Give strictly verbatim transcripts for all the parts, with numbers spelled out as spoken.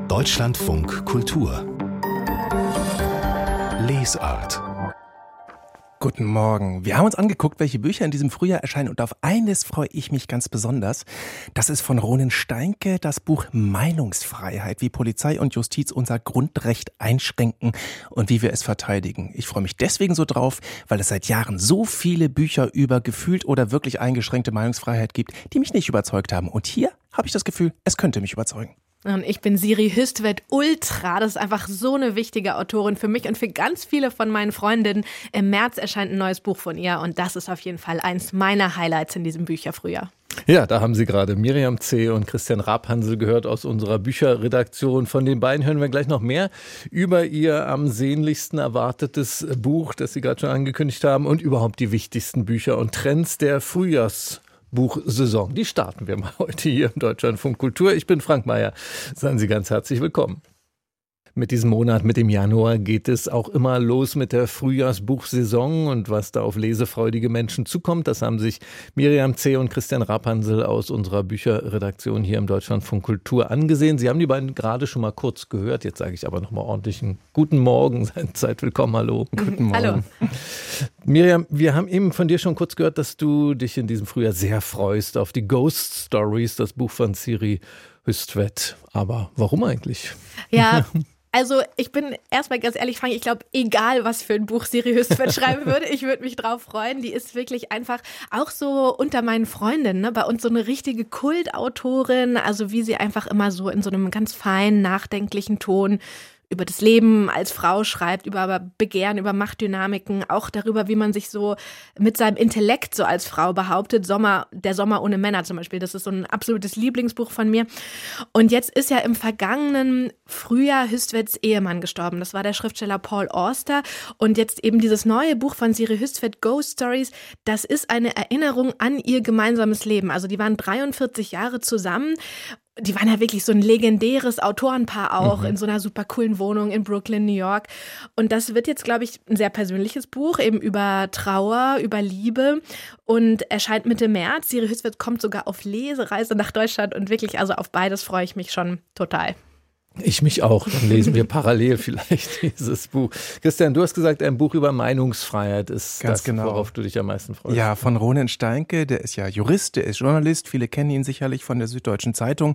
Deutschlandfunk Kultur Lesart. Guten Morgen. Wir haben uns angeguckt, welche Bücher in diesem Frühjahr erscheinen, und auf eines freue ich mich ganz besonders. Das ist von Ronen Steinke, das Buch Meinungsfreiheit, wie Polizei und Justiz unser Grundrecht einschränken und wie wir es verteidigen. Ich freue mich deswegen so drauf, weil es seit Jahren so viele Bücher über gefühlt oder wirklich eingeschränkte Meinungsfreiheit gibt, die mich nicht überzeugt haben. Und hier habe ich das Gefühl, es könnte mich überzeugen. Und ich bin Siri Hüstvedt Ultra. Das ist einfach so eine wichtige Autorin für mich und für ganz viele von meinen Freundinnen. Im März erscheint ein neues Buch von ihr und das ist auf jeden Fall eins meiner Highlights in diesem Bücherfrühjahr. Ja, da haben Sie gerade Miriam C. und Christian Rapansel gehört aus unserer Bücherredaktion. Von den beiden hören wir gleich noch mehr über ihr am sehnlichsten erwartetes Buch, das Sie gerade schon angekündigt haben, und überhaupt die wichtigsten Bücher und Trends der Frühjahrs- Buchsaison. Die starten wir mal heute hier im Deutschlandfunk Kultur. Ich bin Frank Meyer. Seien Sie ganz herzlich willkommen. Mit diesem Monat, mit dem Januar, geht es auch immer los mit der Frühjahrsbuchsaison, und was da auf lesefreudige Menschen zukommt, das haben sich Miriam C. und Christian Rapansel aus unserer Bücherredaktion hier im Deutschlandfunk Kultur angesehen. Sie haben die beiden gerade schon mal kurz gehört, jetzt sage ich aber nochmal ordentlich einen guten Morgen, seid, seid willkommen, hallo. Guten Morgen. Hallo. Miriam, wir haben eben von dir schon kurz gehört, dass du dich in diesem Frühjahr sehr freust auf die Ghost Stories, das Buch von Siri Hüstvedt. Aber warum eigentlich? Ja, also ich bin erstmal ganz ehrlich, Frank, ich glaube, egal was für ein Buch Siri Hüstvedt schreiben würde, ich würde mich drauf freuen. Die ist wirklich einfach auch so unter meinen Freundinnen, ne, bei uns so eine richtige Kultautorin, also wie sie einfach immer so in so einem ganz feinen, nachdenklichen Ton über das Leben als Frau schreibt, über Begehren, über Machtdynamiken, auch darüber, wie man sich so mit seinem Intellekt so als Frau behauptet. Sommer, der Sommer ohne Männer zum Beispiel, das ist so ein absolutes Lieblingsbuch von mir. Und jetzt ist ja im vergangenen Frühjahr Hüstvedts Ehemann gestorben. Das war der Schriftsteller Paul Auster. Und jetzt eben dieses neue Buch von Siri Hüstvedt, Ghost Stories, das ist eine Erinnerung an ihr gemeinsames Leben. Also die waren dreiundvierzig Jahre zusammen. Die waren ja wirklich so ein legendäres Autorenpaar auch, mhm. in so einer super coolen Wohnung in Brooklyn, New York. Und das wird jetzt, glaube ich, ein sehr persönliches Buch, eben über Trauer, über Liebe, und erscheint Mitte März. Siri Hüstvedt kommt sogar auf Lesereise nach Deutschland und wirklich, also auf beides freue ich mich schon total. Ich mich auch. Dann lesen wir parallel vielleicht dieses Buch. Christian, du hast gesagt, ein Buch über Meinungsfreiheit ist Ganz das, genau. worauf du dich am meisten freust. Ja, von Ronen Steinke, der ist ja Jurist, der ist Journalist, viele kennen ihn sicherlich von der Süddeutschen Zeitung,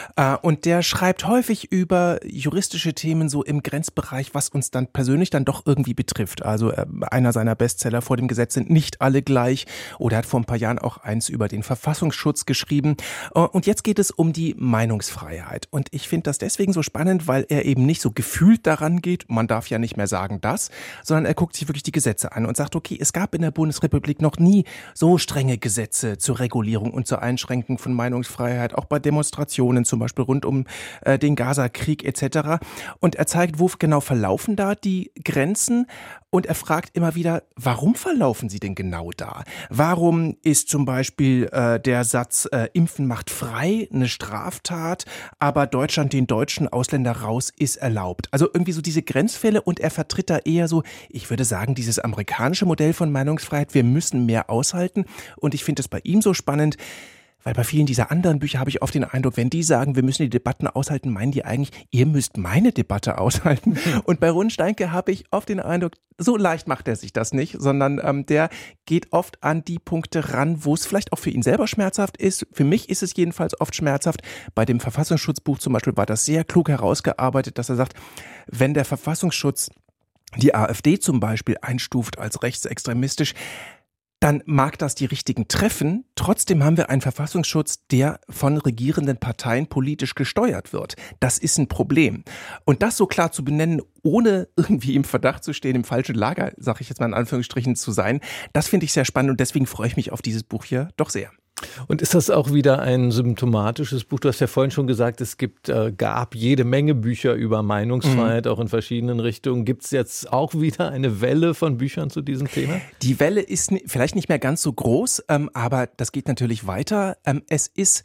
und der schreibt häufig über juristische Themen so im Grenzbereich, was uns dann persönlich dann doch irgendwie betrifft. Also einer seiner Bestseller, Vor dem Gesetz sind nicht alle gleich, oder hat vor ein paar Jahren auch eins über den Verfassungsschutz geschrieben, und jetzt geht es um die Meinungsfreiheit, und ich finde das deswegen so spannend, weil er eben nicht so gefühlt daran geht, man darf ja nicht mehr sagen das, sondern er guckt sich wirklich die Gesetze an und sagt, okay, es gab in der Bundesrepublik noch nie so strenge Gesetze zur Regulierung und zur Einschränkung von Meinungsfreiheit, auch bei Demonstrationen, zum Beispiel rund um äh, den Gaza-Krieg et cetera. Und er zeigt, wo genau verlaufen da die Grenzen, und er fragt immer wieder, warum verlaufen sie denn genau da? Warum ist zum Beispiel äh, der Satz, äh, Impfen macht frei eine Straftat, aber Deutschland den Deutschen Ausländer raus ist erlaubt? Also irgendwie so diese Grenzfälle, und er vertritt da eher so, ich würde sagen, dieses amerikanische Modell von Meinungsfreiheit, wir müssen mehr aushalten, und ich finde es bei ihm so spannend, weil bei vielen dieser anderen Bücher habe ich oft den Eindruck, wenn die sagen, wir müssen die Debatten aushalten, meinen die eigentlich, ihr müsst meine Debatte aushalten. Und bei Ronen Steinke habe ich oft den Eindruck, so leicht macht er sich das nicht, sondern ähm, der geht oft an die Punkte ran, wo es vielleicht auch für ihn selber schmerzhaft ist. Für mich ist es jedenfalls oft schmerzhaft. Bei dem Verfassungsschutzbuch zum Beispiel war das sehr klug herausgearbeitet, dass er sagt, wenn der Verfassungsschutz die AfD zum Beispiel einstuft als rechtsextremistisch, dann mag das die richtigen treffen. Trotzdem haben wir einen Verfassungsschutz, der von regierenden Parteien politisch gesteuert wird. Das ist ein Problem. Und das so klar zu benennen, ohne irgendwie im Verdacht zu stehen, im falschen Lager, sage ich jetzt mal in Anführungsstrichen, zu sein, das finde ich sehr spannend, und deswegen freue ich mich auf dieses Buch hier doch sehr. Und ist das auch wieder ein symptomatisches Buch? Du hast ja vorhin schon gesagt, es gibt, äh, gab jede Menge Bücher über Meinungsfreiheit, mhm. auch in verschiedenen Richtungen. Gibt es jetzt auch wieder eine Welle von Büchern zu diesem Thema? Die Welle ist vielleicht nicht mehr ganz so groß, ähm, aber das geht natürlich weiter. Ähm, es ist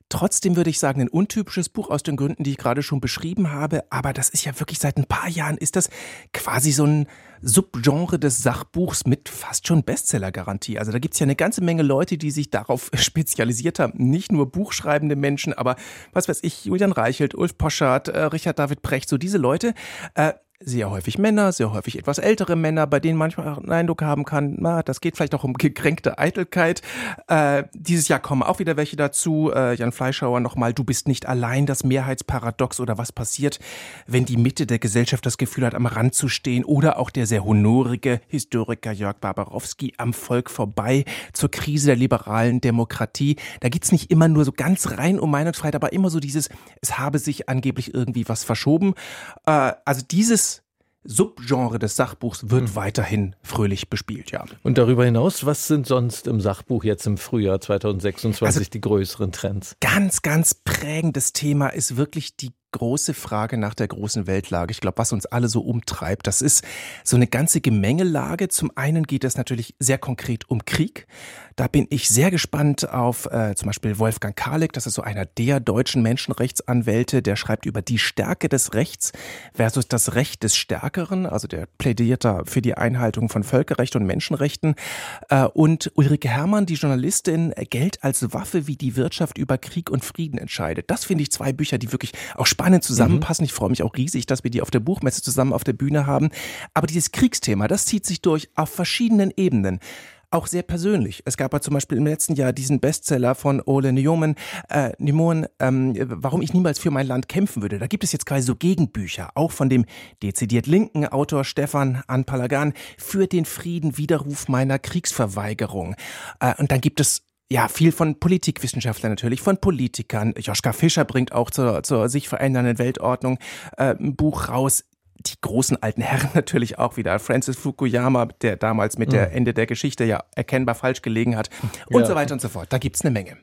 trotzdem würde ich sagen, ein untypisches Buch aus den Gründen, die ich gerade schon beschrieben habe. Aber das ist ja wirklich seit ein paar Jahren, ist das quasi so ein Subgenre des Sachbuchs mit fast schon Bestseller-Garantie. Also da gibt es ja eine ganze Menge Leute, die sich darauf spezialisiert haben. Nicht nur buchschreibende Menschen, aber was weiß ich, Julian Reichelt, Ulf Poschardt, äh, Richard David Precht, so diese Leute, äh, sehr häufig Männer, sehr häufig etwas ältere Männer, bei denen manchmal auch einen Eindruck haben kann, na, das geht vielleicht auch um gekränkte Eitelkeit. Äh, dieses Jahr kommen auch wieder welche dazu. Äh, Jan Fleischhauer nochmal, du bist nicht allein, das Mehrheitsparadox oder was passiert, wenn die Mitte der Gesellschaft das Gefühl hat, am Rand zu stehen, oder auch der sehr honorige Historiker Jörg Barbarowski, am Volk vorbei, zur Krise der liberalen Demokratie. Da geht's nicht immer nur so ganz rein um Meinungsfreiheit, aber immer so dieses, es habe sich angeblich irgendwie was verschoben. Äh, also dieses Subgenre des Sachbuchs wird mhm. weiterhin fröhlich bespielt, ja. Und darüber hinaus, was sind sonst im Sachbuch jetzt im Frühjahr zweitausendsechsundzwanzig also, die größeren Trends? Ganz, ganz prägendes Thema ist wirklich die große Frage nach der großen Weltlage. Ich glaube, was uns alle so umtreibt, das ist so eine ganze Gemengelage. Zum einen geht es natürlich sehr konkret um Krieg. Da bin ich sehr gespannt auf äh, zum Beispiel Wolfgang Karlik, das ist so einer der deutschen Menschenrechtsanwälte, der schreibt über die Stärke des Rechts versus das Recht des Stärkeren, also der plädiert da für die Einhaltung von Völkerrecht und Menschenrechten. Äh, und Ulrike Herrmann, die Journalistin, Geld als Waffe, wie die Wirtschaft über Krieg und Frieden entscheidet. Das finde ich zwei Bücher, die wirklich auch spannend zusammenpassen. Ich freue mich auch riesig, dass wir die auf der Buchmesse zusammen auf der Bühne haben. Aber dieses Kriegsthema, das zieht sich durch auf verschiedenen Ebenen. Auch sehr persönlich. Es gab ja zum Beispiel im letzten Jahr diesen Bestseller von Ole Nyoman, äh, Nymon, ähm, warum ich niemals für mein Land kämpfen würde. Da gibt es jetzt quasi so Gegenbücher, auch von dem dezidiert linken Autor Stefan Anpalagan, für den Frieden, Widerruf meiner Kriegsverweigerung. Äh, und dann gibt es ja, viel von Politikwissenschaftlern natürlich, von Politikern. Joschka Fischer bringt auch zur, zur sich verändernden Weltordnung äh, ein Buch raus. Die großen alten Herren natürlich auch wieder. Francis Fukuyama, der damals mit mhm. der Ende der Geschichte ja erkennbar falsch gelegen hat und ja. so weiter und so fort. Da gibt's eine Menge.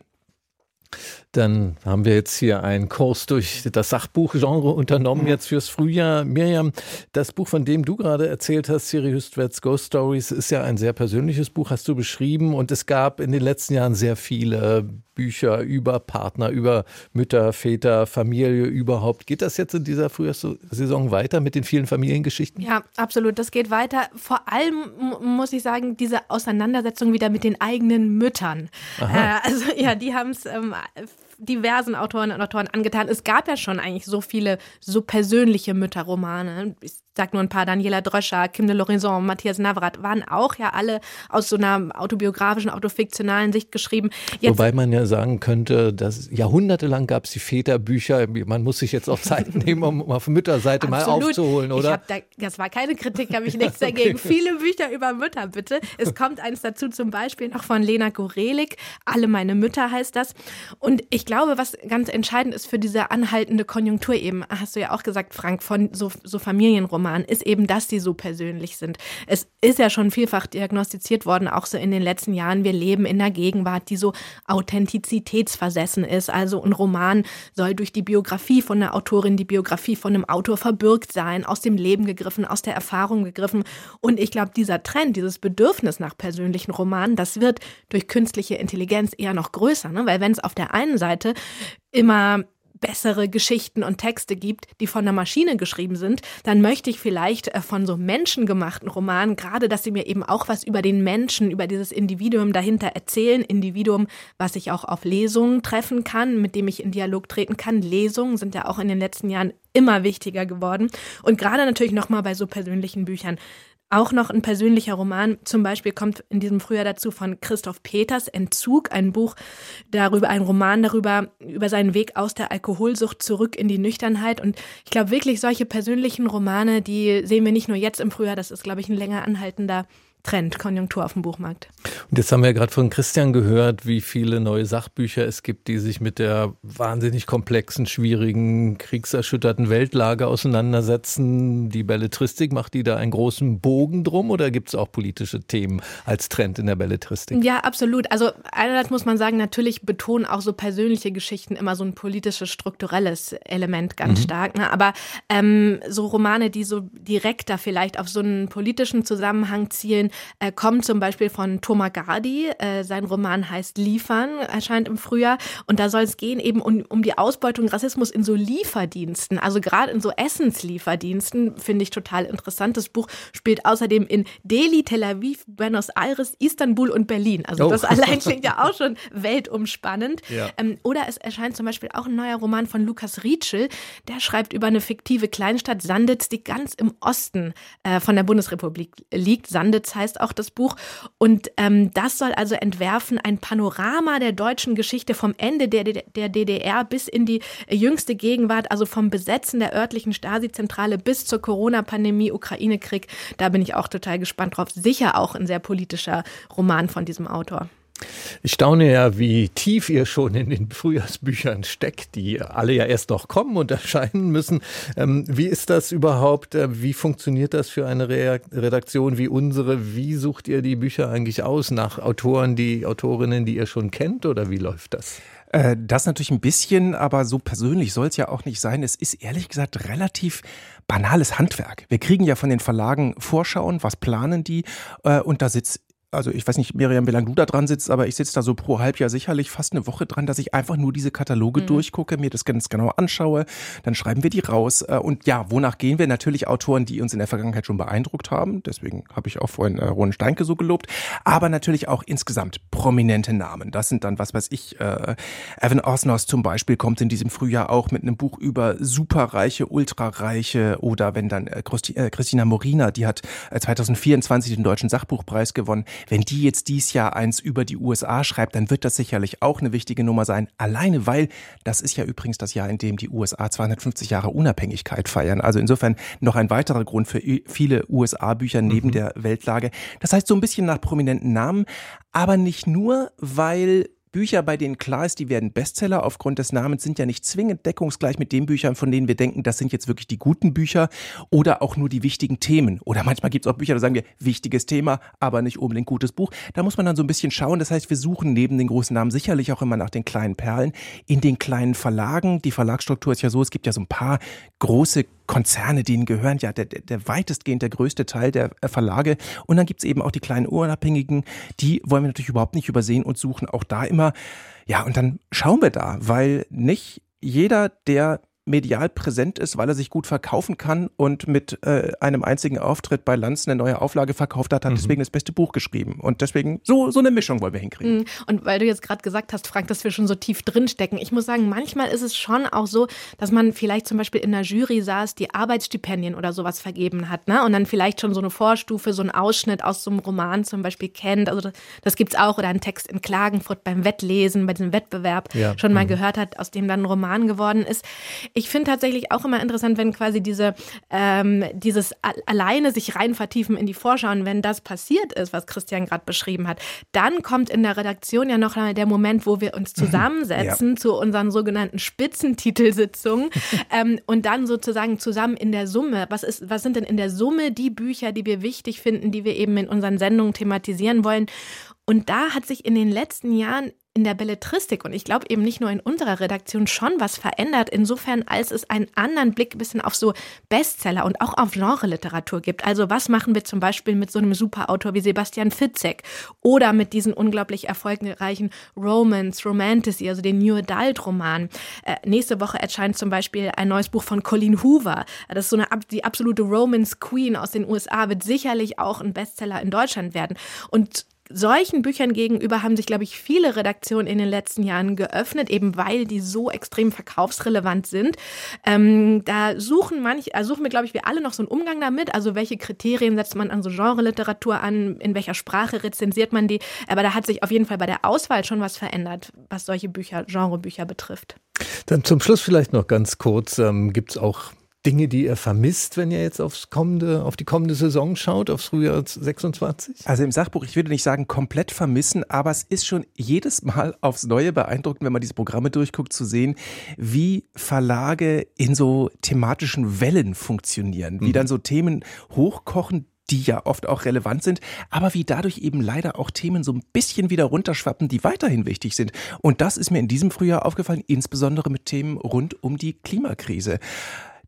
Dann haben wir jetzt hier einen Kurs durch das Sachbuchgenre unternommen, jetzt fürs Frühjahr. Miriam, das Buch, von dem du gerade erzählt hast, Siri Hüstvedts Ghost Stories, ist ja ein sehr persönliches Buch, hast du beschrieben. Und es gab in den letzten Jahren sehr viele Bücher über Partner, über Mütter, Väter, Familie überhaupt. Geht das jetzt in dieser Frühjahrssaison weiter mit den vielen Familiengeschichten? Ja, absolut. Das geht weiter. Vor allem muss ich sagen, diese Auseinandersetzung wieder mit den eigenen Müttern. Äh, also ja, die haben es ähm, diversen Autoren und Autoren angetan. Es gab ja schon eigentlich so viele so persönliche Mütterromane. Ich sag nur ein paar, Daniela Dröscher, Kim de Lorison, Matthias Navrat, waren auch ja alle aus so einer autobiografischen, autofiktionalen Sicht geschrieben. Jetzt Wobei man ja sagen könnte, dass jahrhundertelang gab es die Väterbücher. Man muss sich jetzt auch Zeit nehmen, um auf Mütterseite mal aufzuholen, oder? Ich hab da, das war keine Kritik, habe ich nichts dagegen. Okay. Viele Bücher über Mütter, bitte. Es kommt eins dazu, zum Beispiel noch von Lena Gorelik. Alle meine Mütter heißt das. Und ich glaube, was ganz entscheidend ist für diese anhaltende Konjunktur eben, hast du ja auch gesagt, Frank, von so, so Familienromanen, ist eben, dass die so persönlich sind. Es ist ja schon vielfach diagnostiziert worden, auch so in den letzten Jahren, wir leben in einer Gegenwart, die so authentizitätsversessen ist. Also ein Roman soll durch die Biografie von einer Autorin, die Biografie von einem Autor verbürgt sein, aus dem Leben gegriffen, aus der Erfahrung gegriffen. Und ich glaube, dieser Trend, dieses Bedürfnis nach persönlichen Romanen, das wird durch künstliche Intelligenz eher noch größer, ne? Weil wenn es auf der einen Seite immer bessere Geschichten und Texte gibt, die von einer Maschine geschrieben sind, dann möchte ich vielleicht von so menschengemachten Romanen, gerade, dass sie mir eben auch was über den Menschen, über dieses Individuum dahinter erzählen, Individuum, was ich auch auf Lesungen treffen kann, mit dem ich in Dialog treten kann. Lesungen sind ja auch in den letzten Jahren immer wichtiger geworden und gerade natürlich nochmal bei so persönlichen Büchern. Auch noch ein persönlicher Roman, zum Beispiel kommt in diesem Frühjahr dazu von Christoph Peters, Entzug, ein Buch darüber, ein Roman darüber, über seinen Weg aus der Alkoholsucht zurück in die Nüchternheit. Und ich glaube wirklich, solche persönlichen Romane, die sehen wir nicht nur jetzt im Frühjahr, das ist, glaube ich, ein länger anhaltender Trend, Konjunktur auf dem Buchmarkt. Und jetzt haben wir ja gerade von Christian gehört, wie viele neue Sachbücher es gibt, die sich mit der wahnsinnig komplexen, schwierigen, kriegserschütterten Weltlage auseinandersetzen. Die Belletristik, macht die da einen großen Bogen drum oder gibt es auch politische Themen als Trend in der Belletristik? Ja, absolut. Also einerseits muss man sagen, natürlich betonen auch so persönliche Geschichten immer so ein politisches, strukturelles Element ganz mhm. stark. Ne? Aber ähm, so Romane, die so direkter vielleicht auf so einen politischen Zusammenhang zielen, äh, kommt zum Beispiel von Thomas Gardi. Äh, sein Roman heißt Liefern, erscheint im Frühjahr. Und da soll es gehen eben um, um die Ausbeutung Rassismus in so Lieferdiensten. Also gerade in so Essenslieferdiensten finde ich total interessant. Das Buch spielt außerdem in Delhi, Tel Aviv, Buenos Aires, Istanbul und Berlin. Also oh. das allein klingt ja auch schon weltumspannend. Ja. Ähm, oder es erscheint zum Beispiel auch ein neuer Roman von Lukas Rietschel. Der schreibt über eine fiktive Kleinstadt Sanditz, die ganz im Osten äh, von der Bundesrepublik liegt. Sanditz heißt auch das Buch. Und ähm, das soll also entwerfen ein Panorama der deutschen Geschichte vom Ende der, der D D R bis in die jüngste Gegenwart, also vom Besetzen der örtlichen Stasi-Zentrale bis zur Corona-Pandemie, Ukraine-Krieg. Da bin ich auch total gespannt drauf. Sicher auch ein sehr politischer Roman von diesem Autor. Ich staune ja, wie tief ihr schon in den Frühjahrsbüchern steckt, die alle ja erst noch kommen und erscheinen müssen. Ähm, wie ist das überhaupt? Wie funktioniert das für eine Redaktion wie unsere? Wie sucht ihr die Bücher eigentlich aus? Nach Autoren, die Autorinnen, die ihr schon kennt, oder wie läuft das? Das natürlich ein bisschen, aber so persönlich soll es ja auch nicht sein. Es ist ehrlich gesagt relativ banales Handwerk. Wir kriegen ja von den Verlagen Vorschauen, was planen die, und da sitzt Also ich weiß nicht, Miriam, wie lange du da dran sitzt, aber ich sitze da so pro Halbjahr sicherlich fast eine Woche dran, dass ich einfach nur diese Kataloge mhm. durchgucke, mir das ganz genau anschaue, dann schreiben wir die raus. Und ja, wonach gehen wir? Natürlich Autoren, die uns in der Vergangenheit schon beeindruckt haben. Deswegen habe ich auch vorhin äh, Ronen Steinke so gelobt. Aber natürlich auch insgesamt prominente Namen. Das sind dann, was weiß ich, äh, Evan Osnos zum Beispiel kommt in diesem Frühjahr auch mit einem Buch über Superreiche, Ultrareiche. Oder wenn dann äh, Christi- äh, Christina Morina, die hat äh, zwanzig vierundzwanzig den Deutschen Sachbuchpreis gewonnen. Wenn die jetzt dieses Jahr eins über die U S A schreibt, dann wird das sicherlich auch eine wichtige Nummer sein. Alleine, weil das ist ja übrigens das Jahr, in dem die U S A zweihundertfünfzig Jahre Unabhängigkeit feiern. Also insofern noch ein weiterer Grund für viele U S A-Bücher neben mhm. der Weltlage. Das heißt so ein bisschen nach prominenten Namen, aber nicht nur, weil Bücher, bei denen klar ist, die werden Bestseller aufgrund des Namens, sind ja nicht zwingend deckungsgleich mit den Büchern, von denen wir denken, das sind jetzt wirklich die guten Bücher oder auch nur die wichtigen Themen. Oder manchmal gibt es auch Bücher, da sagen wir, wichtiges Thema, aber nicht unbedingt gutes Buch. Da muss man dann so ein bisschen schauen. Das heißt, wir suchen neben den großen Namen sicherlich auch immer nach den kleinen Perlen in den kleinen Verlagen. Die Verlagsstruktur ist ja so, es gibt ja so ein paar große Konzerne, denen gehören ja der, der weitestgehend der größte Teil der Verlage. Und dann gibt es eben auch die kleinen Unabhängigen, die wollen wir natürlich überhaupt nicht übersehen und suchen auch da immer. Ja, und dann schauen wir da, weil nicht jeder, der medial präsent ist, weil er sich gut verkaufen kann und mit äh, einem einzigen Auftritt bei Lanz eine neue Auflage verkauft hat, hat mhm. deswegen das beste Buch geschrieben. Und deswegen so, so eine Mischung wollen wir hinkriegen. Und weil du jetzt gerade gesagt hast, Frank, dass wir schon so tief drinstecken. Ich muss sagen, manchmal ist es schon auch so, dass man vielleicht zum Beispiel in einer Jury saß, die Arbeitsstipendien oder sowas vergeben hat, ne? Und dann vielleicht schon so eine Vorstufe, so einen Ausschnitt aus so einem Roman zum Beispiel kennt. Also das, das gibt's auch. Oder einen Text in Klagenfurt beim Wettlesen, bei diesem Wettbewerb ja. schon mal mhm. gehört hat, aus dem dann ein Roman geworden ist. Ich finde tatsächlich auch immer interessant, wenn quasi diese ähm, dieses alleine sich rein vertiefen in die Vorschauen, wenn das passiert ist, was Christian gerade beschrieben hat, dann kommt in der Redaktion ja noch mal der Moment, wo wir uns zusammensetzen ja. zu unseren sogenannten Spitzentitelsitzungen ähm, und dann sozusagen zusammen in der Summe, was ist, was sind denn in der Summe die Bücher, die wir wichtig finden, die wir eben in unseren Sendungen thematisieren wollen. Und da hat sich in den letzten Jahren in der Belletristik und ich glaube eben nicht nur in unserer Redaktion schon was verändert, insofern als es einen anderen Blick ein bisschen auf so Bestseller und auch auf Genre-Literatur gibt. Also was machen wir zum Beispiel mit so einem Superautor wie Sebastian Fitzek oder mit diesen unglaublich erfolgreichen Romance, Romantasy, also den New Adult-Roman. Äh, nächste Woche erscheint zum Beispiel ein neues Buch von Colleen Hoover. Das ist so eine die absolute Romance-Queen aus den U S A, wird sicherlich auch ein Bestseller in Deutschland werden. Und solchen Büchern gegenüber haben sich, glaube ich, viele Redaktionen in den letzten Jahren geöffnet, eben weil die so extrem verkaufsrelevant sind. Ähm, da suchen manche, also suchen wir, glaube ich, wir alle noch so einen Umgang damit. Also welche Kriterien setzt man an so Genre-Literatur an, in welcher Sprache rezensiert man die. Aber da hat sich auf jeden Fall bei der Auswahl schon was verändert, was solche Bücher, Genrebücher betrifft. Dann zum Schluss vielleicht noch ganz kurz, ähm, gibt es auch Dinge, die ihr vermisst, wenn ihr jetzt aufs kommende, auf die kommende Saison schaut, aufs Frühjahr sechsundzwanzig? Also im Sachbuch, ich würde nicht sagen komplett vermissen, aber es ist schon jedes Mal aufs Neue beeindruckend, wenn man diese Programme durchguckt, zu sehen, wie Verlage in so thematischen Wellen funktionieren, wie mhm. dann so Themen hochkochen, die ja oft auch relevant sind, aber wie dadurch eben leider auch Themen so ein bisschen wieder runterschwappen, die weiterhin wichtig sind. Und das ist mir in diesem Frühjahr aufgefallen, insbesondere mit Themen rund um die Klimakrise.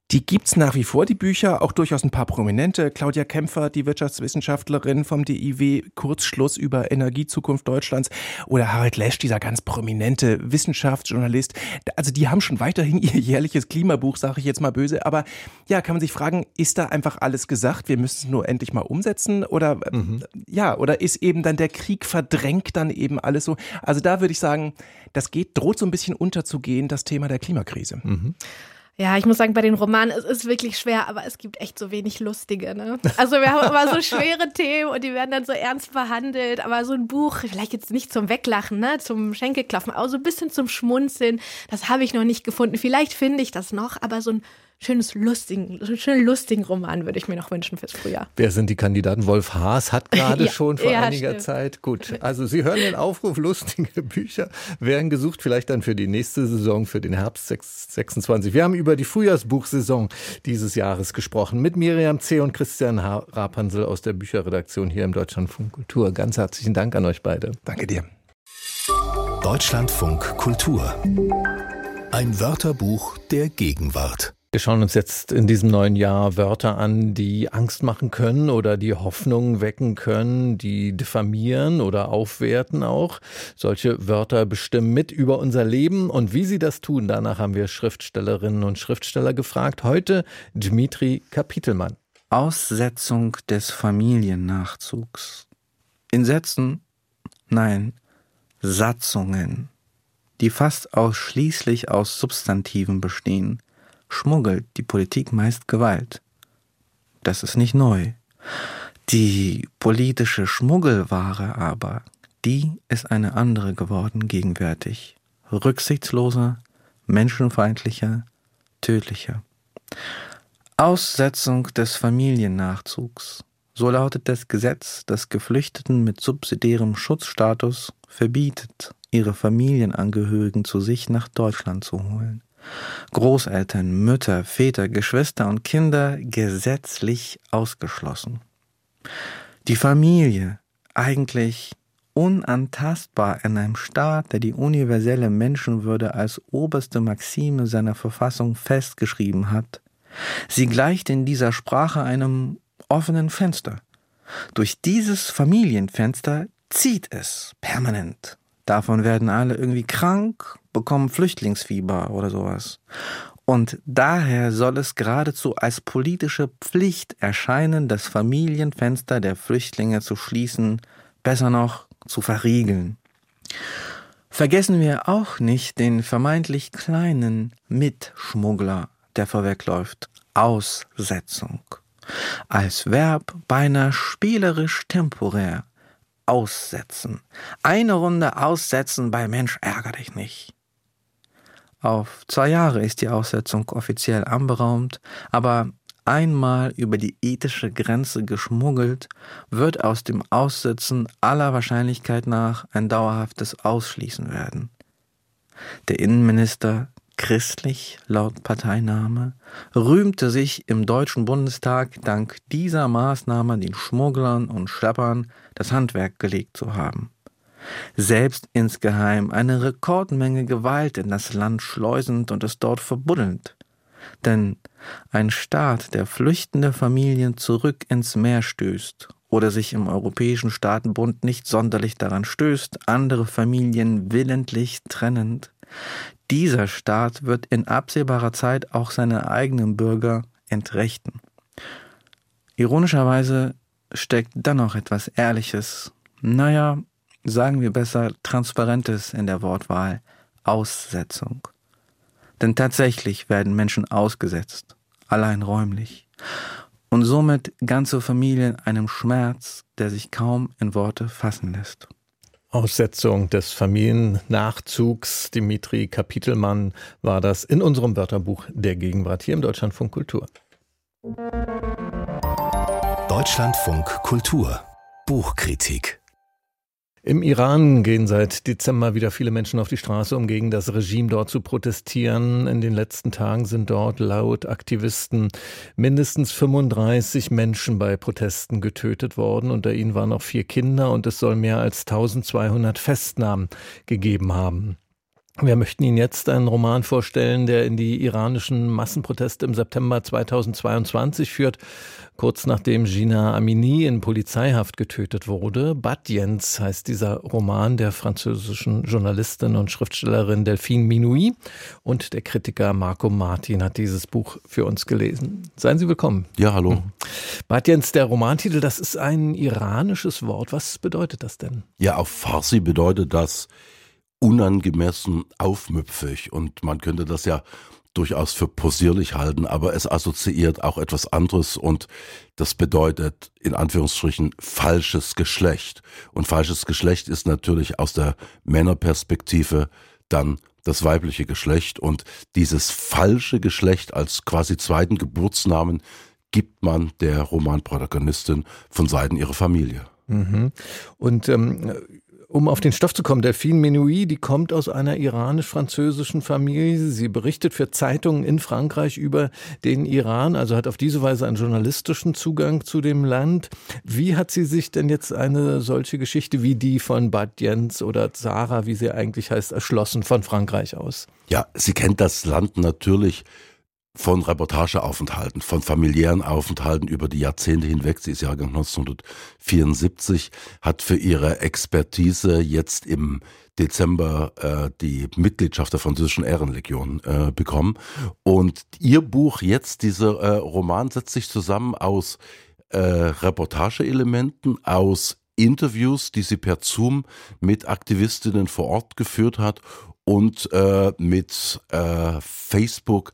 Die gibt's nach wie vor, die Bücher, auch durchaus ein paar prominente. Claudia Kämpfer, die Wirtschaftswissenschaftlerin vom D I W, Kurzschluss über Energiezukunft Deutschlands. Oder Harald Lesch, dieser ganz prominente Wissenschaftsjournalist. Also die haben schon weiterhin ihr jährliches Klimabuch, sage ich jetzt mal böse. Aber ja, kann man sich fragen, ist da einfach alles gesagt? Wir müssen es nur endlich mal umsetzen? Oder mhm. ja, oder ist eben dann der Krieg verdrängt dann eben alles so? Also da würde ich sagen, das geht, droht so ein bisschen unterzugehen, das Thema der Klimakrise. Mhm. Ja, ich muss sagen, bei den Romanen, es ist wirklich schwer, aber es gibt echt so wenig lustige, ne? Also wir haben immer so schwere Themen und die werden dann so ernst behandelt, aber so ein Buch, vielleicht jetzt nicht zum Weglachen, ne, zum Schenkelklopfen, aber so ein bisschen zum Schmunzeln, das habe ich noch nicht gefunden. Vielleicht finde ich das noch, aber so ein schönes lustigen, so einen schönen lustigen Roman würde ich mir noch wünschen fürs Frühjahr. Wer sind die Kandidaten? Wolf Haas hat gerade ja, schon vor ja, einiger stimmt. Zeit. Gut, also Sie hören den Aufruf, lustige Bücher werden gesucht, vielleicht dann für die nächste Saison, für den Herbst sechsundzwanzig. Wir haben über die Frühjahrsbuchsaison dieses Jahres gesprochen mit Miriam Zeh und Christian Rapansel aus der Bücherredaktion hier im Deutschlandfunk Kultur. Ganz herzlichen Dank an euch beide. Danke dir. Deutschlandfunk Kultur. Ein Wörterbuch der Gegenwart. Wir schauen uns jetzt in diesem neuen Jahr Wörter an, die Angst machen können oder die Hoffnung wecken können, die diffamieren oder aufwerten auch. Solche Wörter bestimmen mit über unser Leben und wie sie das tun. Danach haben wir Schriftstellerinnen und Schriftsteller gefragt. Heute Dmitri Kapitelmann. Aussetzung des Familiennachzugs. In Sätzen? Nein, Satzungen, die fast ausschließlich aus Substantiven bestehen, schmuggelt die Politik meist Gewalt. Das ist nicht neu. Die politische Schmuggelware aber, die ist eine andere geworden gegenwärtig. Rücksichtsloser, menschenfeindlicher, tödlicher. Aussetzung des Familiennachzugs. So lautet das Gesetz, das Geflüchteten mit subsidiärem Schutzstatus verbietet, ihre Familienangehörigen zu sich nach Deutschland zu holen. Großeltern, Mütter, Väter, Geschwister und Kinder gesetzlich ausgeschlossen. Die Familie, eigentlich unantastbar in einem Staat, der die universelle Menschenwürde als oberste Maxime seiner Verfassung festgeschrieben hat. Sie gleicht in dieser Sprache einem offenen Fenster. Durch dieses Familienfenster zieht es permanent. Davon werden alle irgendwie krank, bekommen Flüchtlingsfieber oder sowas. Und daher soll es geradezu als politische Pflicht erscheinen, das Familienfenster der Flüchtlinge zu schließen, besser noch zu verriegeln. Vergessen wir auch nicht den vermeintlich kleinen Mitschmuggler, der vorwegläuft. Aussetzung. Als Verb beinahe spielerisch temporär. Aussetzen. Eine Runde aussetzen bei Mensch, ärger dich nicht. Auf zwei Jahre ist die Aussetzung offiziell anberaumt, aber einmal über die ethische Grenze geschmuggelt, wird aus dem Aussitzen aller Wahrscheinlichkeit nach ein dauerhaftes Ausschließen werden. Der Innenminister, christlich laut Parteiname, rühmte sich im Deutschen Bundestag dank dieser Maßnahme den Schmugglern und Schleppern das Handwerk gelegt zu haben. Selbst insgeheim eine Rekordmenge Gewalt in das Land schleusend und es dort verbuddelnd. Denn ein Staat, der flüchtende Familien zurück ins Meer stößt oder sich im Europäischen Staatenbund nicht sonderlich daran stößt, andere Familien willentlich trennend, dieser Staat wird in absehbarer Zeit auch seine eigenen Bürger entrechten. Ironischerweise steckt dann noch etwas Ehrliches, naja, sagen wir besser Transparentes in der Wortwahl, Aussetzung. Denn tatsächlich werden Menschen ausgesetzt, allein räumlich, und somit ganze Familien einem Schmerz, der sich kaum in Worte fassen lässt. Aussetzung des Familiennachzugs. Dmitri Kapitelmann war das in unserem Wörterbuch der Gegenwart hier im Deutschlandfunk Kultur. Deutschlandfunk Kultur. Buchkritik. Im Iran gehen seit Dezember wieder viele Menschen auf die Straße, um gegen das Regime dort zu protestieren. In den letzten Tagen sind dort laut Aktivisten mindestens fünfunddreißig Menschen bei Protesten getötet worden. Unter ihnen waren auch vier Kinder und es soll mehr als eintausendzweihundert Festnahmen gegeben haben. Wir möchten Ihnen jetzt einen Roman vorstellen, der in die iranischen Massenproteste im September zweitausendzweiundzwanzig führt, kurz nachdem Jina Amini in Polizeihaft getötet wurde. Badiens heißt dieser Roman der französischen Journalistin und Schriftstellerin Delphine Minouy, und der Kritiker Marco Martin hat dieses Buch für uns gelesen. Seien Sie willkommen. Ja, hallo. Mhm. Badiens, der Romantitel, das ist ein iranisches Wort. Was bedeutet das denn? Ja, auf Farsi bedeutet das unangemessen aufmüpfig, und man könnte das ja durchaus für possierlich halten, aber es assoziiert auch etwas anderes, und das bedeutet in Anführungsstrichen falsches Geschlecht. Und falsches Geschlecht ist natürlich aus der Männerperspektive dann das weibliche Geschlecht, und dieses falsche Geschlecht als quasi zweiten Geburtsnamen gibt man der Romanprotagonistin von Seiten ihrer Familie. Mhm. Und ähm Um auf den Stoff zu kommen, Delphine Minouy, die kommt aus einer iranisch-französischen Familie. Sie berichtet für Zeitungen in Frankreich über den Iran, also hat auf diese Weise einen journalistischen Zugang zu dem Land. Wie hat sie sich denn jetzt eine solche Geschichte wie die von Badiens oder Zara, wie sie eigentlich heißt, erschlossen von Frankreich aus? Ja, sie kennt das Land natürlich von Reportageaufenthalten, von familiären Aufenthalten über die Jahrzehnte hinweg. Sie ist Jahrgang neunzehnhundertvierundsiebzig, hat für ihre Expertise jetzt im Dezember äh, die Mitgliedschaft der französischen Ehrenlegion äh, bekommen. Und ihr Buch jetzt, dieser äh, Roman, setzt sich zusammen aus äh, Reportageelementen, aus Interviews, die sie per Zoom mit Aktivistinnen vor Ort geführt hat, und äh, mit äh, Facebook,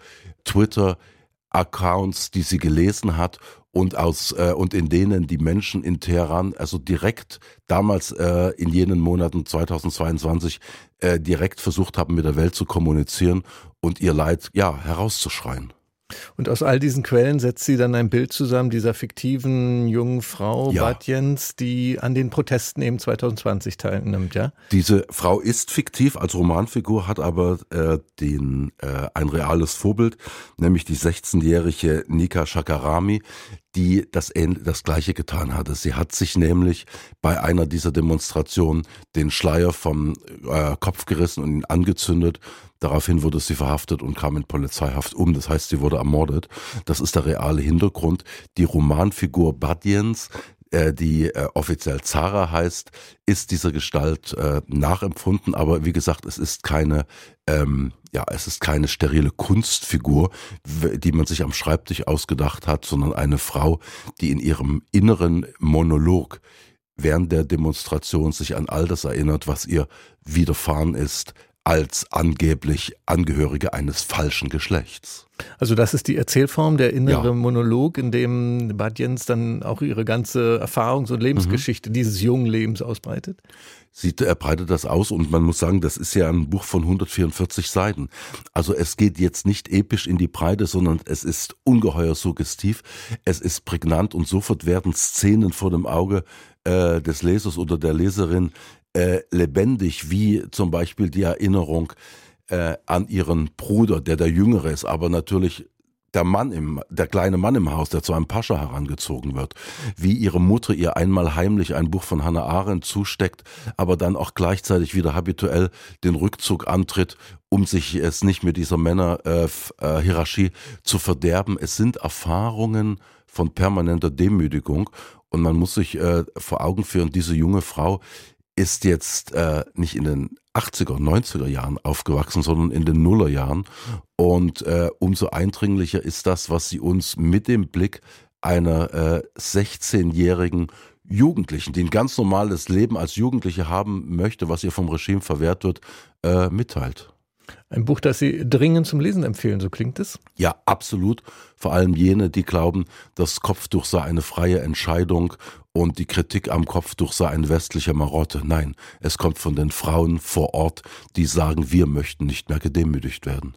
Twitter-Accounts, die sie gelesen hat, und aus äh, und in denen die Menschen in Teheran, also direkt damals äh, in jenen Monaten zweitausendzweiundzwanzig, äh, direkt versucht haben, mit der Welt zu kommunizieren und ihr Leid ja herauszuschreien. Und aus all diesen Quellen setzt sie dann ein Bild zusammen dieser fiktiven jungen Frau, ja, Badiens, die an den Protesten eben zweitausendzwanzig teilnimmt, ja? Diese Frau ist fiktiv als Romanfigur, hat aber äh, den äh, ein reales Vorbild, nämlich die sechzehnjährige Nika Shakarami, die das, das Gleiche getan hatte. Sie hat sich nämlich bei einer dieser Demonstrationen den Schleier vom äh, Kopf gerissen und ihn angezündet. Daraufhin wurde sie verhaftet und kam in Polizeihaft um. Das heißt, sie wurde ermordet. Das ist der reale Hintergrund. Die Romanfigur Badiens, äh, die äh, offiziell Zara heißt, ist dieser Gestalt äh, nachempfunden. Aber wie gesagt, es ist keine ähm, ja, es ist keine sterile Kunstfigur, die man sich am Schreibtisch ausgedacht hat, sondern eine Frau, die in ihrem inneren Monolog während der Demonstration sich an all das erinnert, was ihr widerfahren ist, als angeblich Angehörige eines falschen Geschlechts. Also das ist die Erzählform, der innere Ja. Monolog, in dem Badiens dann auch ihre ganze Erfahrungs- und Lebensgeschichte mhm. dieses jungen Lebens ausbreitet? Sie er breitet das aus, und man muss sagen, das ist ja ein Buch von hundertvierundvierzig Seiten. Also es geht jetzt nicht episch in die Breite, sondern es ist ungeheuer suggestiv, es ist prägnant, und sofort werden Szenen vor dem Auge äh, des Lesers oder der Leserin äh, lebendig, wie zum Beispiel die Erinnerung äh, an ihren Bruder, der der Jüngere ist, aber natürlich der Mann im, der kleine Mann im Haus, der zu einem Pascha herangezogen wird, wie ihre Mutter ihr einmal heimlich ein Buch von Hannah Arendt zusteckt, aber dann auch gleichzeitig wieder habituell den Rückzug antritt, um sich es nicht mit dieser Männer-Hierarchie äh, zu verderben. Es sind Erfahrungen von permanenter Demütigung, und man muss sich äh, vor Augen führen, diese junge Frau ist jetzt äh, nicht in den achtziger, neunziger Jahren aufgewachsen, sondern in den Nullerjahren. Und äh, umso eindringlicher ist das, was sie uns mit dem Blick einer äh, sechzehnjährigen Jugendlichen, die ein ganz normales Leben als Jugendliche haben möchte, was ihr vom Regime verwehrt wird, äh, mitteilt. Ein Buch, das Sie dringend zum Lesen empfehlen, so klingt es? Ja, absolut. Vor allem jene, die glauben, das Kopftuch sei eine freie Entscheidung und die Kritik am Kopftuch sei eine westliche Marotte. Nein, es kommt von den Frauen vor Ort, die sagen, wir möchten nicht mehr gedemütigt werden.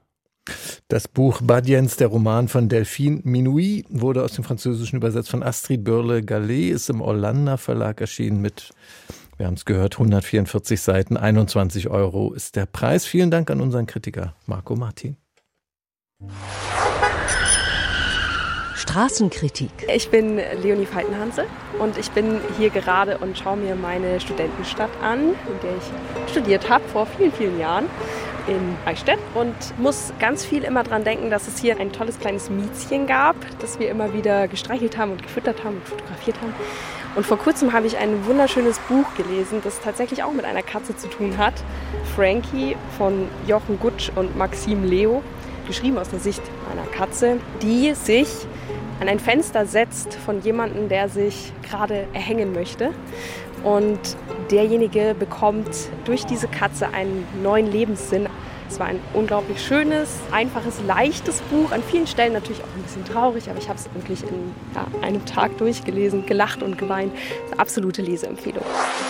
Das Buch Badiens, der Roman von Delphine Minouy, wurde aus dem Französischen übersetzt von Astrid Birle-Gallet, ist im Orlando Verlag erschienen mit, wir haben es gehört, hundertvierundvierzig Seiten, einundzwanzig Euro ist der Preis. Vielen Dank an unseren Kritiker Marco Martin. Straßenkritik. Ich bin Leonie Faltenhansel und ich bin hier gerade und schaue mir meine Studentenstadt an, in der ich studiert habe vor vielen, vielen Jahren in Eichstätt und muss ganz viel immer dran denken, dass es hier ein tolles kleines Miezchen gab, das wir immer wieder gestreichelt haben und gefüttert haben und fotografiert haben. Und vor kurzem habe ich ein wunderschönes Buch gelesen, das tatsächlich auch mit einer Katze zu tun hat. Frankie von Jochen Gutsch und Maxim Leo, geschrieben aus der Sicht einer Katze, die sich an ein Fenster setzt von jemandem, der sich gerade erhängen möchte. Und derjenige bekommt durch diese Katze einen neuen Lebenssinn. Es war ein unglaublich schönes, einfaches, leichtes Buch. An vielen Stellen natürlich auch ein bisschen traurig, aber ich habe es wirklich in ja, einem Tag durchgelesen, gelacht und geweint. Eine absolute Leseempfehlung.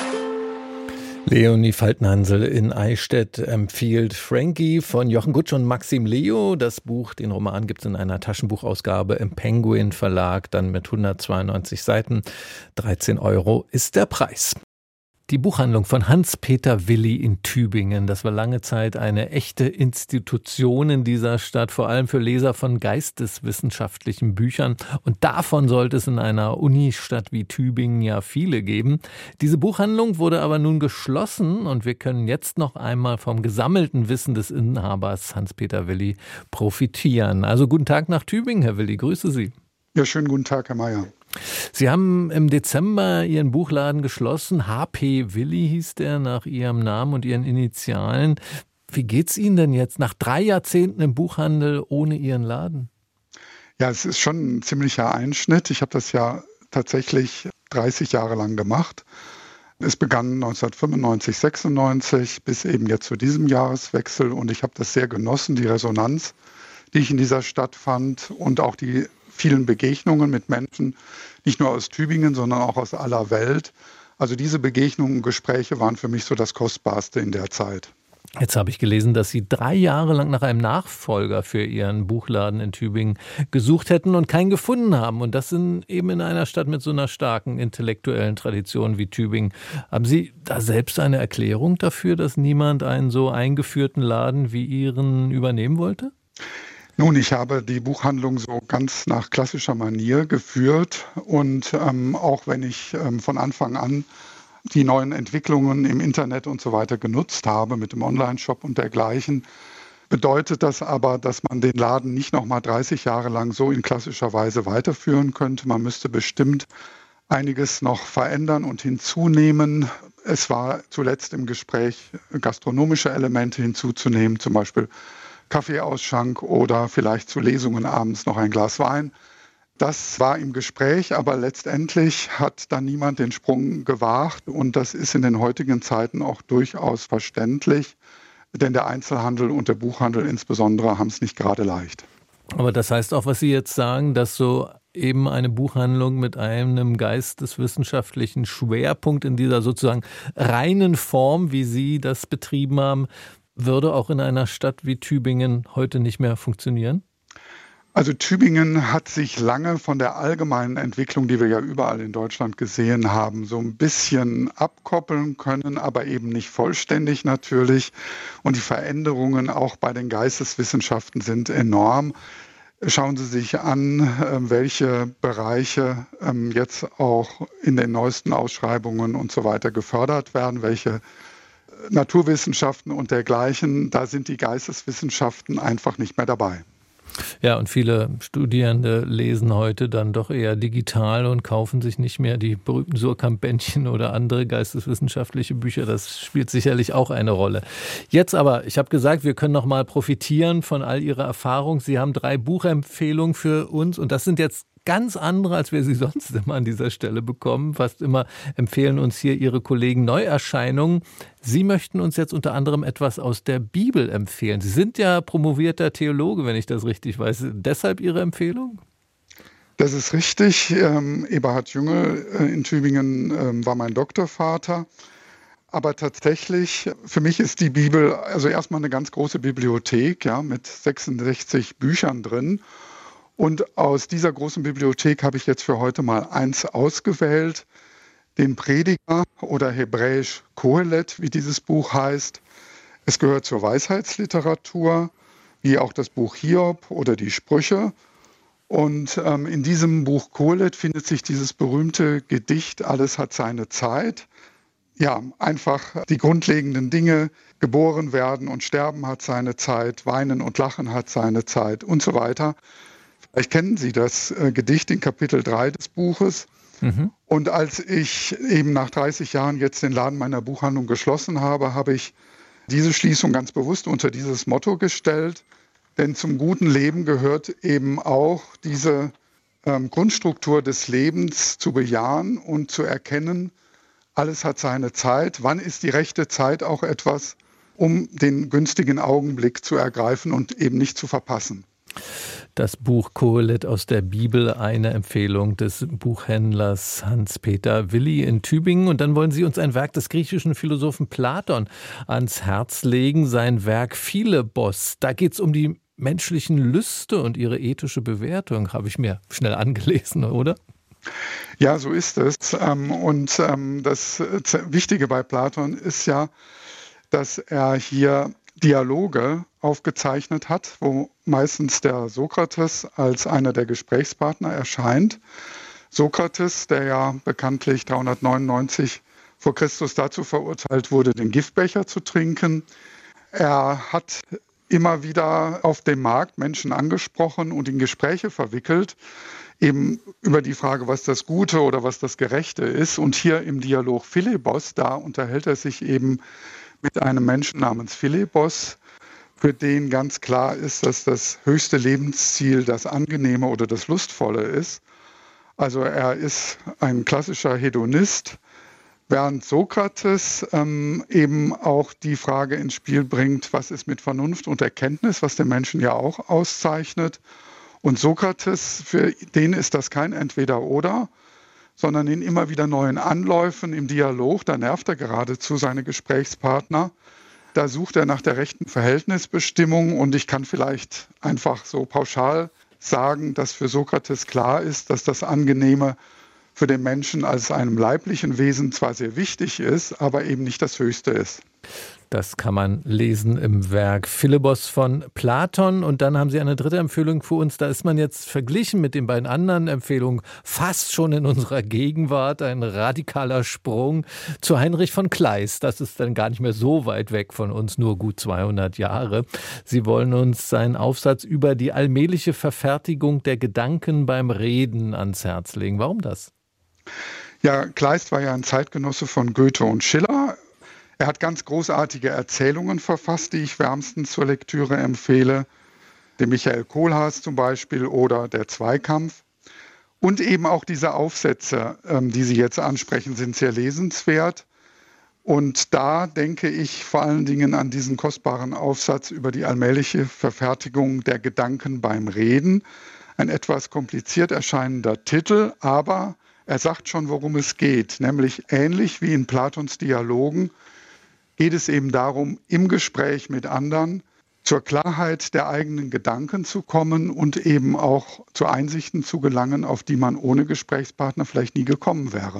Leonie Faltenhansel in Eichstätt empfiehlt Frankie von Jochen Gutsch und Maxim Leo. Das Buch, den Roman, gibt es in einer Taschenbuchausgabe im Penguin Verlag, dann mit hundertzweiundneunzig Seiten. dreizehn Euro ist der Preis. Die Buchhandlung von Hans-Peter Willi in Tübingen, das war lange Zeit eine echte Institution in dieser Stadt, vor allem für Leser von geisteswissenschaftlichen Büchern. Und davon sollte es in einer Unistadt wie Tübingen ja viele geben. Diese Buchhandlung wurde aber nun geschlossen und wir können jetzt noch einmal vom gesammelten Wissen des Inhabers Hans-Peter Willi profitieren. Also guten Tag nach Tübingen, Herr Willi, grüße Sie. Ja, schönen guten Tag, Herr Mayer. Sie haben im Dezember Ihren Buchladen geschlossen. H P Willi hieß der nach Ihrem Namen und Ihren Initialen. Wie geht's Ihnen denn jetzt nach drei Jahrzehnten im Buchhandel ohne Ihren Laden? Ja, es ist schon ein ziemlicher Einschnitt. Ich habe das ja tatsächlich dreißig Jahre lang gemacht. Es begann neunzehnhundertfünfundneunzig, sechsundneunzig bis eben jetzt zu diesem Jahreswechsel und ich habe das sehr genossen, die Resonanz, die ich in dieser Stadt fand und auch die vielen Begegnungen mit Menschen, nicht nur aus Tübingen, sondern auch aus aller Welt. Also diese Begegnungen und Gespräche waren für mich so das Kostbarste in der Zeit. Jetzt habe ich gelesen, dass Sie drei Jahre lang nach einem Nachfolger für Ihren Buchladen in Tübingen gesucht hätten und keinen gefunden haben. Und das in, eben in einer Stadt mit so einer starken intellektuellen Tradition wie Tübingen. Haben Sie da selbst eine Erklärung dafür, dass niemand einen so eingeführten Laden wie Ihren übernehmen wollte? Nun, ich habe die Buchhandlung so ganz nach klassischer Manier geführt und ähm, auch wenn ich ähm, von Anfang an die neuen Entwicklungen im Internet und so weiter genutzt habe mit dem Online-Shop und dergleichen, bedeutet das aber, dass man den Laden nicht nochmal dreißig Jahre lang so in klassischer Weise weiterführen könnte. Man müsste bestimmt einiges noch verändern und hinzunehmen. Es war zuletzt im Gespräch, gastronomische Elemente hinzuzunehmen, zum Beispiel Kaffeeausschank oder vielleicht zu Lesungen abends noch ein Glas Wein. Das war im Gespräch, aber letztendlich hat dann niemand den Sprung gewagt und das ist in den heutigen Zeiten auch durchaus verständlich, denn der Einzelhandel und der Buchhandel insbesondere haben es nicht gerade leicht. Aber das heißt auch, was Sie jetzt sagen, dass so eben eine Buchhandlung mit einem geisteswissenschaftlichen Schwerpunkt in dieser sozusagen reinen Form, wie Sie das betrieben haben, würde auch in einer Stadt wie Tübingen heute nicht mehr funktionieren? Also Tübingen hat sich lange von der allgemeinen Entwicklung, die wir ja überall in Deutschland gesehen haben, so ein bisschen abkoppeln können, aber eben nicht vollständig natürlich. Und die Veränderungen auch bei den Geisteswissenschaften sind enorm. Schauen Sie sich an, welche Bereiche jetzt auch in den neuesten Ausschreibungen und so weiter gefördert werden, welche Naturwissenschaften und dergleichen, da sind die Geisteswissenschaften einfach nicht mehr dabei. Ja, und viele Studierende lesen heute dann doch eher digital und kaufen sich nicht mehr die berühmten Surkamp-Bändchen oder andere geisteswissenschaftliche Bücher. Das spielt sicherlich auch eine Rolle. Jetzt aber, ich habe gesagt, wir können noch mal profitieren von all Ihrer Erfahrung. Sie haben drei Buchempfehlungen für uns und das sind jetzt ganz andere, als wir sie sonst immer an dieser Stelle bekommen. Fast immer empfehlen uns hier Ihre Kollegen Neuerscheinungen. Sie möchten uns jetzt unter anderem etwas aus der Bibel empfehlen. Sie sind ja promovierter Theologe, wenn ich das richtig weiß. Deshalb Ihre Empfehlung? Das ist richtig. Ähm, Eberhard Jüngel äh, in Tübingen ähm, war mein Doktorvater. Aber tatsächlich, für mich ist die Bibel also erstmal eine ganz große Bibliothek, ja, mit sechsundsechzig Büchern drin. Und aus dieser großen Bibliothek habe ich jetzt für heute mal eins ausgewählt, den Prediger oder hebräisch Kohelet, wie dieses Buch heißt. Es gehört zur Weisheitsliteratur, wie auch das Buch Hiob oder die Sprüche. Und ähm, in diesem Buch Kohelet findet sich dieses berühmte Gedicht Alles hat seine Zeit. Ja, einfach die grundlegenden Dinge, geboren werden und sterben hat seine Zeit, weinen und lachen hat seine Zeit und so weiter. Vielleicht kennen Sie das äh, Gedicht in Kapitel drei des Buches. Mhm. Und als ich eben nach dreißig Jahren jetzt den Laden meiner Buchhandlung geschlossen habe, habe ich diese Schließung ganz bewusst unter dieses Motto gestellt. Denn zum guten Leben gehört eben auch diese ähm, Grundstruktur des Lebens zu bejahen und zu erkennen, alles hat seine Zeit. Wann ist die rechte Zeit auch etwas, um den günstigen Augenblick zu ergreifen und eben nicht zu verpassen? Das Buch Kohelet aus der Bibel, eine Empfehlung des Buchhändlers Hans-Peter Willi in Tübingen. Und dann wollen Sie uns ein Werk des griechischen Philosophen Platon ans Herz legen, sein Werk Philebos. Da geht es um die menschlichen Lüste und ihre ethische Bewertung, habe ich mir schnell angelesen, oder? Ja, so ist es. Und das Wichtige bei Platon ist ja, dass er hier Dialoge aufgezeichnet hat, wo meistens der Sokrates als einer der Gesprächspartner erscheint. Sokrates, der ja bekanntlich dreihundertneunundneunzig vor Christus dazu verurteilt wurde, den Giftbecher zu trinken. Er hat immer wieder auf dem Markt Menschen angesprochen und in Gespräche verwickelt, eben über die Frage, was das Gute oder was das Gerechte ist. Und hier im Dialog Philebos, da unterhält er sich eben mit einem Menschen namens Philebos, für den ganz klar ist, dass das höchste Lebensziel das Angenehme oder das Lustvolle ist. Also er ist ein klassischer Hedonist, während Sokrates ähm, eben auch die Frage ins Spiel bringt, was ist mit Vernunft und Erkenntnis, was den Menschen ja auch auszeichnet. Und Sokrates, für den ist das kein Entweder-Oder, sondern in immer wieder neuen Anläufen im Dialog, da nervt er geradezu seine Gesprächspartner. Da sucht er nach der rechten Verhältnisbestimmung und ich kann vielleicht einfach so pauschal sagen, dass für Sokrates klar ist, dass das Angenehme für den Menschen als einem leiblichen Wesen zwar sehr wichtig ist, aber eben nicht das Höchste ist. Das kann man lesen im Werk Philebos von Platon. Und dann haben Sie eine dritte Empfehlung für uns. Da ist man jetzt verglichen mit den beiden anderen Empfehlungen fast schon in unserer Gegenwart. Ein radikaler Sprung zu Heinrich von Kleist. Das ist dann gar nicht mehr so weit weg von uns, nur gut zweihundert Jahre. Sie wollen uns seinen Aufsatz über die allmähliche Verfertigung der Gedanken beim Reden ans Herz legen. Warum das? Ja, Kleist war ja ein Zeitgenosse von Goethe und Schiller. Er hat ganz großartige Erzählungen verfasst, die ich wärmstens zur Lektüre empfehle. Den Michael Kohlhaas zum Beispiel oder Der Zweikampf. Und eben auch diese Aufsätze, die Sie jetzt ansprechen, sind sehr lesenswert. Und da denke ich vor allen Dingen an diesen kostbaren Aufsatz über die allmähliche Verfertigung der Gedanken beim Reden. Ein etwas kompliziert erscheinender Titel, aber er sagt schon, worum es geht. Nämlich ähnlich wie in Platons Dialogen geht es eben darum, im Gespräch mit anderen zur Klarheit der eigenen Gedanken zu kommen und eben auch zu Einsichten zu gelangen, auf die man ohne Gesprächspartner vielleicht nie gekommen wäre.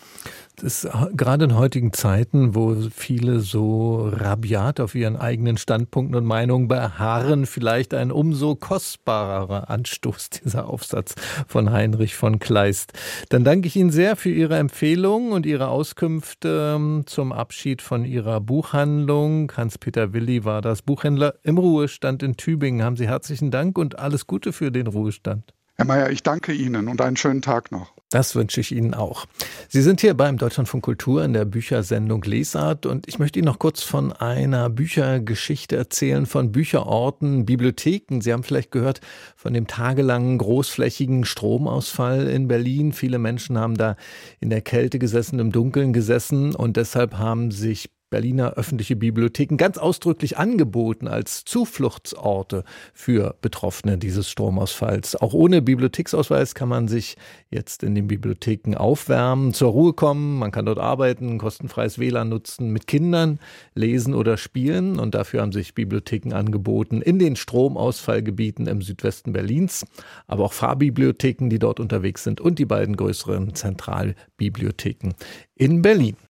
Das ist gerade in heutigen Zeiten, wo viele so rabiat auf ihren eigenen Standpunkten und Meinungen beharren, vielleicht ein umso kostbarerer Anstoß, dieser Aufsatz von Heinrich von Kleist. Dann danke ich Ihnen sehr für Ihre Empfehlung und Ihre Auskünfte zum Abschied von Ihrer Buchhandlung. Hans-Peter Willi war das, Buchhändler im Ruhestand in Tübingen. Haben Sie herzlichen Dank und alles Gute für den Ruhestand. Herr Mayer, ich danke Ihnen und einen schönen Tag noch. Das wünsche ich Ihnen auch. Sie sind hier beim Deutschlandfunk Kultur in der Büchersendung Lesart und ich möchte Ihnen noch kurz von einer Büchergeschichte erzählen, von Bücherorten, Bibliotheken. Sie haben vielleicht gehört von dem tagelangen großflächigen Stromausfall in Berlin. Viele Menschen haben da in der Kälte gesessen, im Dunkeln gesessen und deshalb haben sich Berliner öffentliche Bibliotheken ganz ausdrücklich angeboten als Zufluchtsorte für Betroffene dieses Stromausfalls. Auch ohne Bibliotheksausweis kann man sich jetzt in den Bibliotheken aufwärmen, zur Ruhe kommen. Man kann dort arbeiten, kostenfreies W L A N nutzen, mit Kindern lesen oder spielen. Und dafür haben sich Bibliotheken angeboten in den Stromausfallgebieten im Südwesten Berlins, aber auch Fahrbibliotheken, die dort unterwegs sind und die beiden größeren Zentralbibliotheken in Berlin.